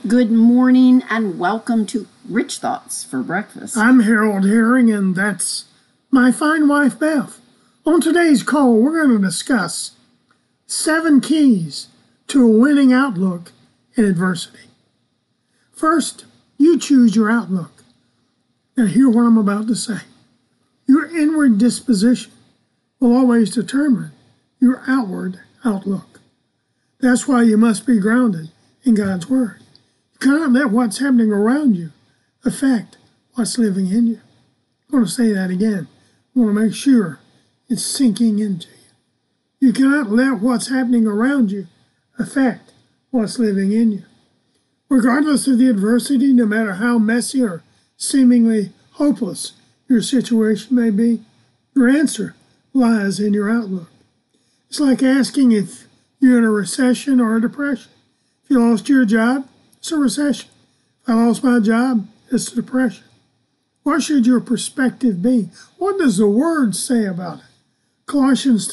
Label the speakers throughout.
Speaker 1: Good morning and welcome to Rich Thoughts for Breakfast.
Speaker 2: I'm Harold Herring and that's my fine wife Beth. On today's call, we're going to discuss 7 keys to a winning outlook in adversity. First, you choose your outlook. Now hear what I'm about to say. Your inward disposition will always determine your outward outlook. That's why you must be grounded in God's Word. You cannot let what's happening around you affect what's living in you. I want to say that again. I want to make sure it's sinking into you. You cannot let what's happening around you affect what's living in you. Regardless of the adversity, no matter how messy or seemingly hopeless your situation may be, your answer lies in your outlook. It's like asking if you're in a recession or a depression. If you lost your job, it's a recession. If I lost my job, it's a depression. What should your perspective be? What does the Word say about it? Colossians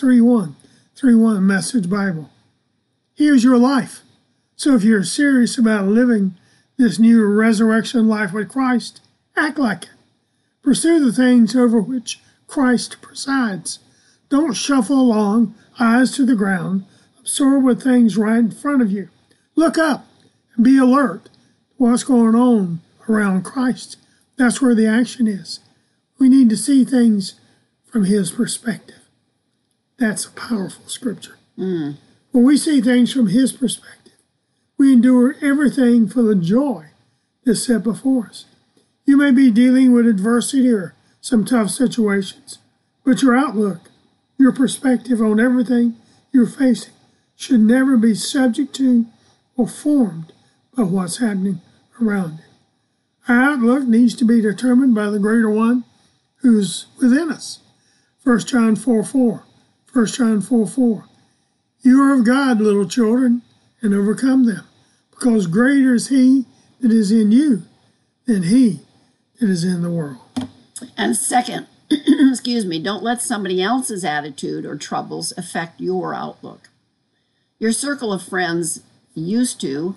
Speaker 2: 3:1 Message Bible. Here's your life. So if you're serious about living this new resurrection life with Christ, act like it. Pursue the things over which Christ presides. Don't shuffle along, eyes to the ground, absorbed with things right in front of you. Look up and be alert to what's going on around Christ. That's where the action is. We need to see things from His perspective. That's a powerful scripture. When we see things from His perspective, we endure everything for the joy that's set before us. You may be dealing with adversity or some tough situations, but your outlook, your perspective on everything you're facing should never be subject to or formed by what's happening around you. Our outlook needs to be determined by the greater one who's within us. 1 John 4:4. 1 John 4:4. You are of God, little children, and overcome them, because greater is He that is in you than he that is in the world.
Speaker 1: And second, don't let somebody else's attitude or troubles affect your outlook. Your circle of friends used to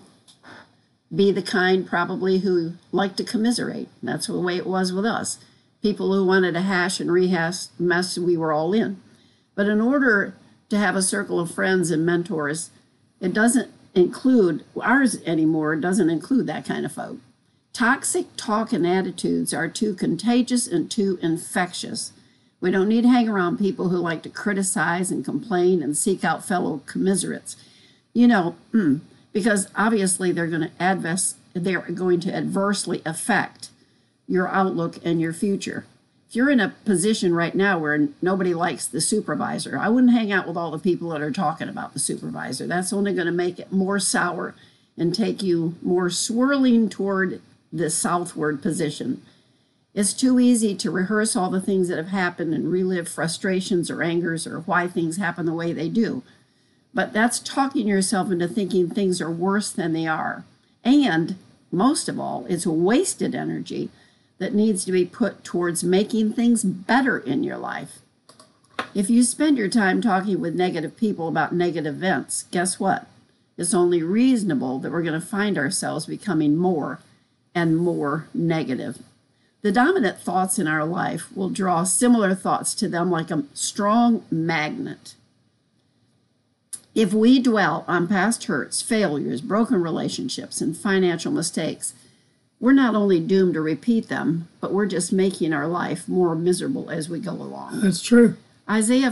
Speaker 1: be the kind probably who liked to commiserate. That's the way it was with us. People who wanted to hash and rehash mess, we were all in. But in order to have a circle of friends and mentors, it doesn't include, ours anymore, doesn't include that kind of folk. Toxic talk and attitudes are too contagious and too infectious. We don't need to hang around people who like to criticize and complain and seek out fellow commiserates. Because obviously they're going to adversely affect your outlook and your future. If you're in a position right now where nobody likes the supervisor, I wouldn't hang out with all the people that are talking about the supervisor. That's only going to make it more sour and take you more swirling toward the southward position. It's too easy to rehearse all the things that have happened and relive frustrations or angers or why things happen the way they do. But that's talking yourself into thinking things are worse than they are. And most of all, it's wasted energy that needs to be put towards making things better in your life. If you spend your time talking with negative people about negative events, guess what? It's only reasonable that we're going to find ourselves becoming more and more negative. The dominant thoughts in our life will draw similar thoughts to them like a strong magnet. If we dwell on past hurts, failures, broken relationships, and financial mistakes, we're not only doomed to repeat them, but we're just making our life more miserable as we go along.
Speaker 2: That's true.
Speaker 1: Isaiah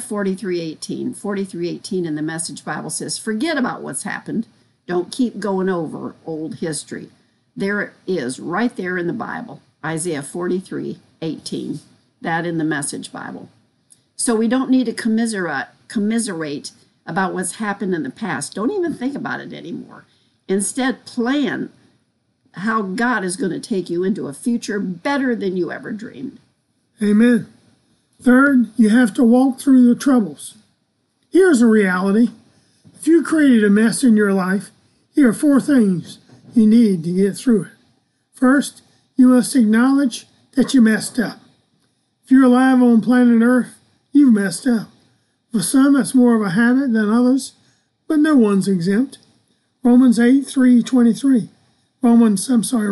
Speaker 1: 43:18 in the Message Bible says, forget about what's happened. Don't keep going over old history. There it is, right there in the Bible. Isaiah 43:18, that in the Message Bible. So we don't need to commiserate about what's happened in the past. Don't even think about it anymore. Instead, plan how God is going to take you into a future better than you ever dreamed.
Speaker 2: Amen. Third, you have to walk through the troubles. Here's a reality. If you created a mess in your life, here are 4 things you need to get through it. First, you must acknowledge that you messed up. If you're alive on planet Earth, you've messed up. For some, it's more of a habit than others, but no one's exempt. Romans 8:3-23. Romans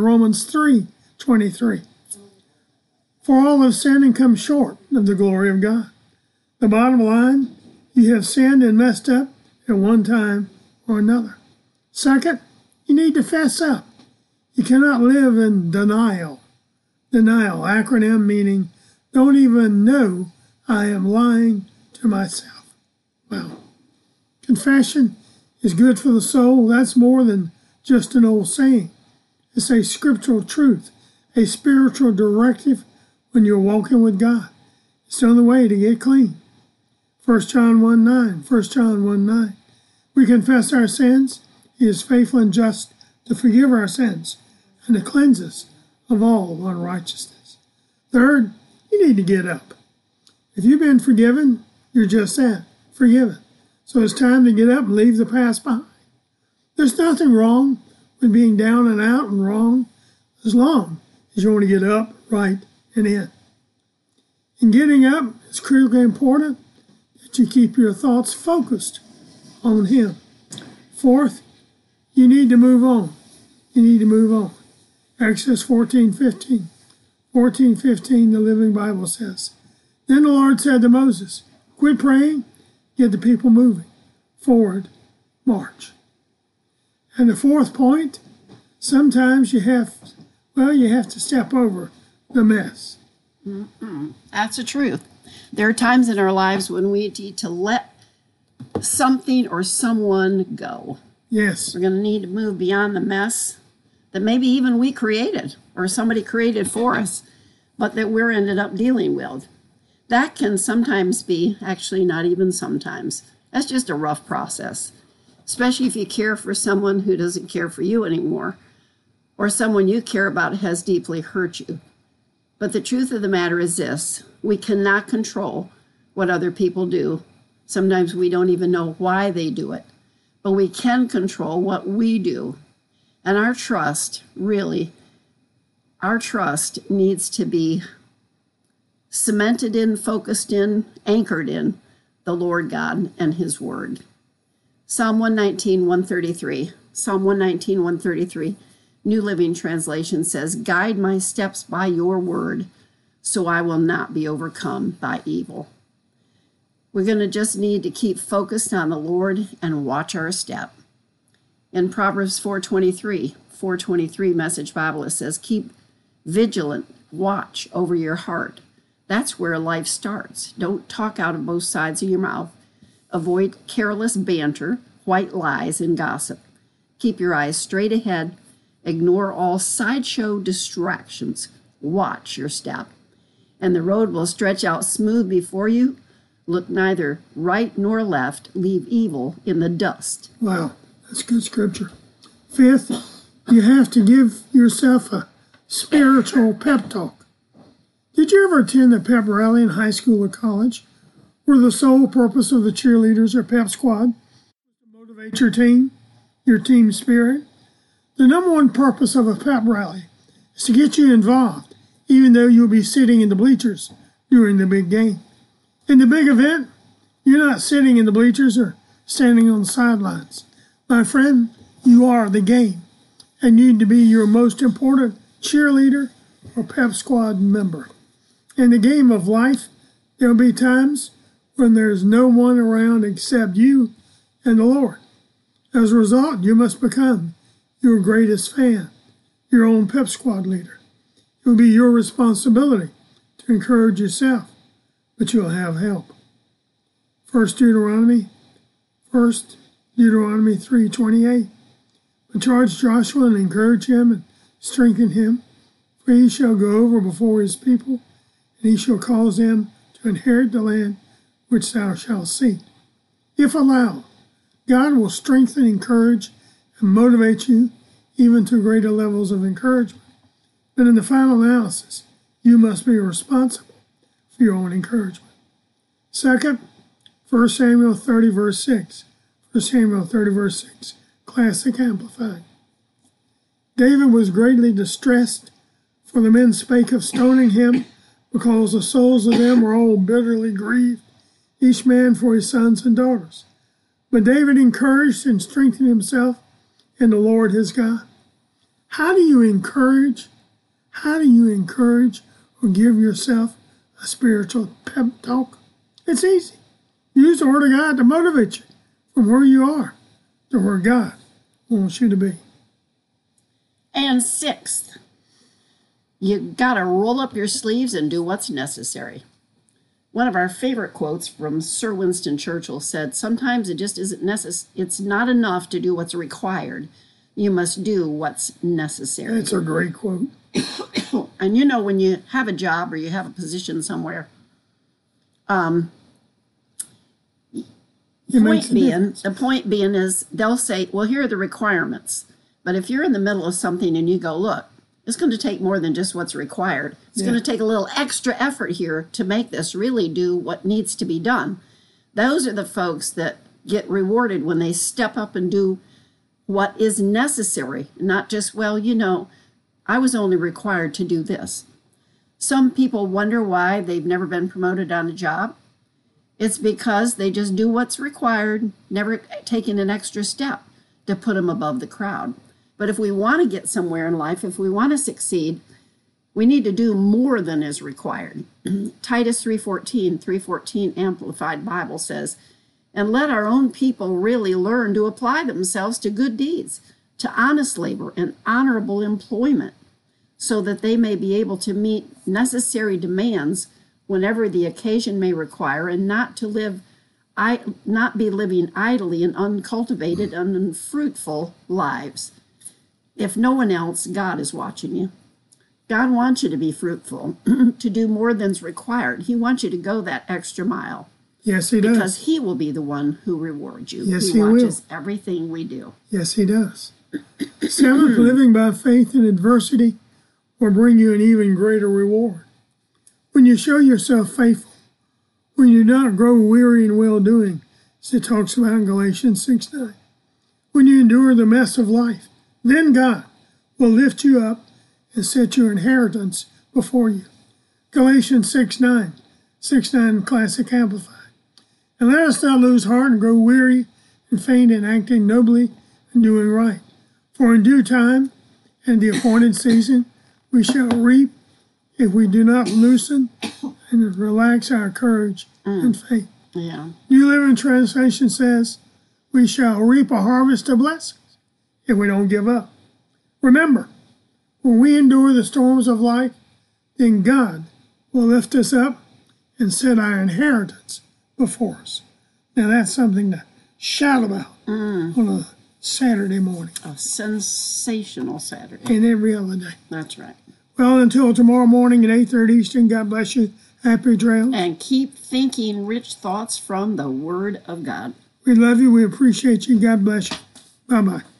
Speaker 2: 3:23. For all have sinned and come short of the glory of God. The bottom line, you have sinned and messed up at one time or another. Second, you need to fess up. You cannot live in denial. Denial, acronym meaning don't even know I am lying to myself. Well, confession is good for the soul. That's more than just an old saying. It's a scriptural truth, a spiritual directive when you're walking with God. It's the only way to get clean. 1 John 1:9. We confess our sins. He is faithful and just to forgive our sins and to cleanse us of all unrighteousness. Third, you need to get up. If you've been forgiven, you're just that, forgiven. So it's time to get up and leave the past behind. There's nothing wrong with being down and out and wrong as long as you want to get up, right, and in. In getting up, it's critically important that you keep your thoughts focused on Him. Fourth, you need to move on. You need to move on. Exodus 14:15, the Living Bible says, Then the Lord said to Moses, quit praying, get the people moving. Forward, march. And the fourth point, sometimes you have to step over the mess.
Speaker 1: That's the truth. There are times in our lives when we need to let something or someone go.
Speaker 2: Yes.
Speaker 1: We're going to need to move beyond the mess that maybe even we created or somebody created for us, but that we're ended up dealing with. That can sometimes be, actually not even sometimes, that's just a rough process, especially if you care for someone who doesn't care for you anymore, or someone you care about has deeply hurt you. But the truth of the matter is this, we cannot control what other people do. Sometimes we don't even know why they do it, but we can control what we do. And our trust needs to be cemented in, focused in, anchored in the Lord God and His Word. Psalm 119:133, New Living Translation says, Guide my steps by your word, so I will not be overcome by evil. We're going to just need to keep focused on the Lord and watch our step. In Proverbs 4:23 Message Bible, it says, Keep vigilant, watch over your heart. That's where life starts. Don't talk out of both sides of your mouth. Avoid careless banter, white lies, and gossip. Keep your eyes straight ahead. Ignore all sideshow distractions. Watch your step, and the road will stretch out smooth before you. Look neither right nor left. Leave evil in the dust.
Speaker 2: Wow, that's good scripture. Fifth, you have to give yourself a spiritual pep talk. Did you ever attend a pep rally in high school or college where the sole purpose of the cheerleaders or pep squad was to motivate your team spirit? The number one purpose of a pep rally is to get you involved, even though you'll be sitting in the bleachers during the big game. In the big event, you're not sitting in the bleachers or standing on the sidelines. My friend, you are the game, and you need to be your most important cheerleader or pep squad member. In the game of life, there will be times when there's no one around except you and the Lord. As a result, you must become your greatest fan, your own pep squad leader. It will be your responsibility to encourage yourself, but you'll have help. First Deuteronomy 3:28. But charge Joshua and encourage him and strengthen him, for he shall go over before his people, and he shall cause them to inherit the land which thou shalt see. If allowed, God will strengthen, encourage, and motivate you even to greater levels of encouragement. But in the final analysis, you must be responsible for your own encouragement. Second, 1 Samuel 30, verse 6. 1 Samuel 30, verse 6, Classic Amplified. David was greatly distressed, for the men spake of stoning him, because the souls of them were all bitterly grieved, each man for his sons and daughters. But David encouraged and strengthened himself in the Lord his God. How do you encourage or give yourself a spiritual pep talk? It's easy. Use the Word of God to motivate you from where you are to where God wants you to be.
Speaker 1: And sixth, you got to roll up your sleeves and do what's necessary. One of our favorite quotes from Sir Winston Churchill said, sometimes it just isn't necessary. It's not enough to do what's required. You must do what's necessary.
Speaker 2: That's a great quote.
Speaker 1: And you know, when you have a job or you have a position somewhere, the point being is they'll say, well, here are the requirements. But if you're in the middle of something and you go, look, it's going to take more than just what's required. It's going to take a little extra effort here to make this really do what needs to be done. Those are the folks that get rewarded when they step up and do what is necessary, not just, well, you know, I was only required to do this. Some people wonder why they've never been promoted on a job. It's because they just do what's required, never taking an extra step to put them above the crowd. But if we want to get somewhere in life, if we want to succeed, we need to do more than is required. Titus 3:14 Amplified Bible says, and let our own people really learn to apply themselves to good deeds, to honest labor and honorable employment, so that they may be able to meet necessary demands whenever the occasion may require, and not be living idly and uncultivated and unfruitful lives. If no one else, God is watching you. God wants you to be fruitful, to do more than's required. He wants you to go that extra mile.
Speaker 2: Yes, he does.
Speaker 1: Because he will be the one who rewards you.
Speaker 2: Yes,
Speaker 1: he watches everything we do.
Speaker 2: Yes, he does. Seventh, living by faith in adversity will bring you an even greater reward. When you show yourself faithful, when you do not grow weary in well-doing, as it talks about in Galatians 6:9, when you endure the mess of life, then God will lift you up and set your inheritance before you. Galatians 6:9 Classic Amplified. And let us not lose heart and grow weary and faint in acting nobly and doing right. For in due time and the appointed season we shall reap if we do not loosen and relax our courage and faith.
Speaker 1: Yeah.
Speaker 2: New Living Translation says, we shall reap a harvest of blessings if we don't give up. Remember, when we endure the storms of life, then God will lift us up and set our inheritance before us. Now that's something to shout about on a Saturday morning.
Speaker 1: A sensational Saturday.
Speaker 2: And every other day.
Speaker 1: That's right.
Speaker 2: Well, until tomorrow morning at 8:30 Eastern, God bless you. Happy trails.
Speaker 1: And keep thinking rich thoughts from the Word of God.
Speaker 2: We love you. We appreciate you. God bless you. Bye-bye.